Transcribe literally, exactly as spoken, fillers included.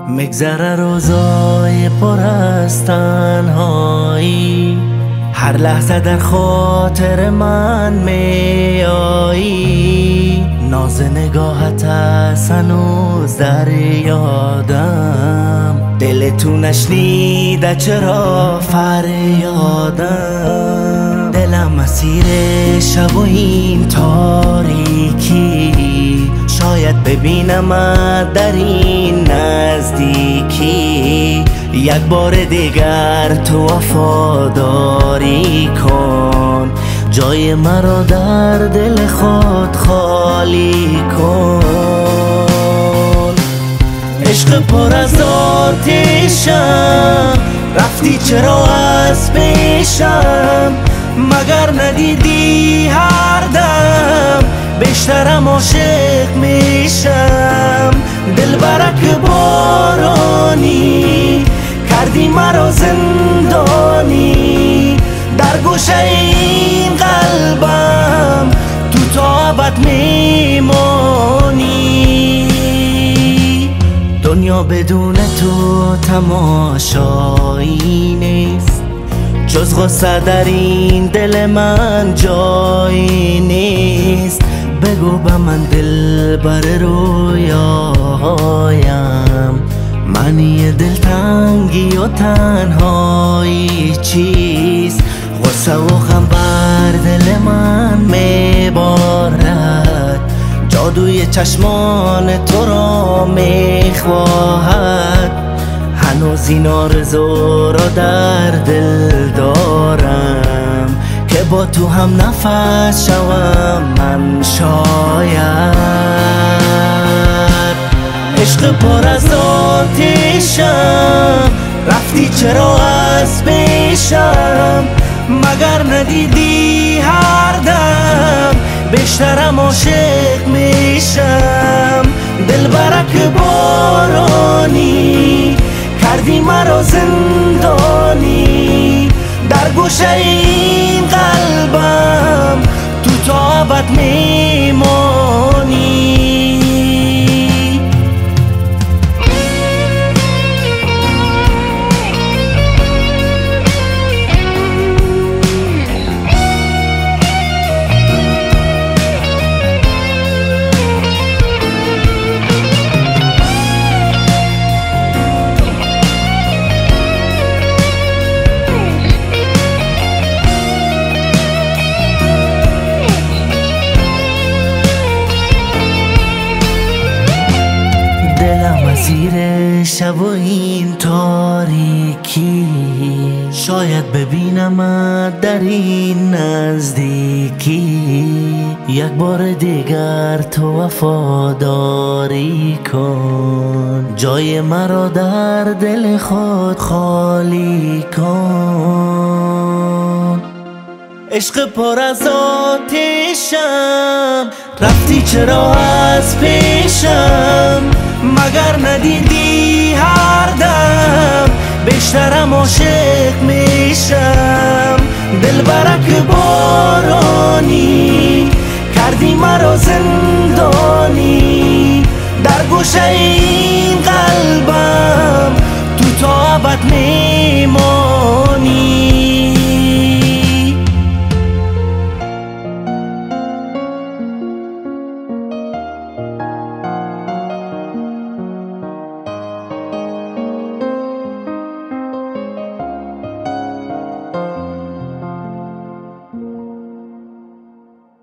مگذره روزای پر از تنهایی، هر لحظه در خاطر من می آیی. ناز نگاهت هست هنوز در یادم، دل تو نشنیده چرا فریادم. دلم مسیر شب و این تاریکی، شاید ببینمت در این نزدیکی. یک بار دیگر تو وفاداری کن، جای مرا در دل خود خالی کن. عشق پر از آتشم، رفتی چرا از پیشم؟ مگر ندیدی هر دم بیشترم عاشق میشم؟ دلبرک بارانی کردی مرا زندانی، در گوشه این قلبم تو تا ابد میمانی. دنیا بدون تو تماشایی نیست، جز غصه در این دل من جایی نیست. بگو به من دل بر رویاهایم، معنی دلتنگی و تنهایی چیست؟ غصه و غم بر دل من میبارد، جادوی چشمان تو را میخواهد. هنوز این آرزو را در دل دارم که با تو هم نفس شوم من شاید. عشق پر از آتشم، رفتی چرا از پیشم؟ مگر ندیدی هر دم بیشترم عاشق میشم؟ دلبرک بارانی کردی مرا زندانی، در گوشه این قلبم تو تا ابد میمانی. مسیر شب و این تاریکی، شاید ببینمت در این نزدیکی. یک بار دیگر تو وفاداری کن، جای مرا در دل خود خالی کن. عشق پر از آتشم، رفتی چرا از پیشم؟ مگر ندیدی هر دم بیشترم عاشق میشم؟ دلبرک بارانی کردی مرا زندانی، در گوشه این قلبم تو تا ابد می